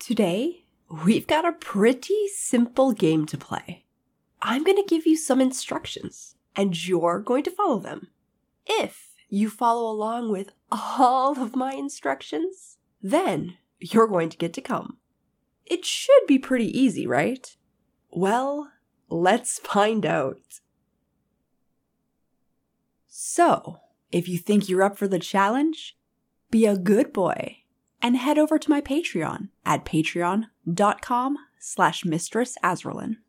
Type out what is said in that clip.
Today, we've got a pretty simple game to play. I'm going to give you some instructions, and you're going to follow them. If you follow along with all of my instructions, then you're going to get to come. It should be pretty easy, right? Well, let's find out. So, if you think you're up for the challenge, be a good boy and head over to my Patreon at patreon.com/Mistress Azraelyn.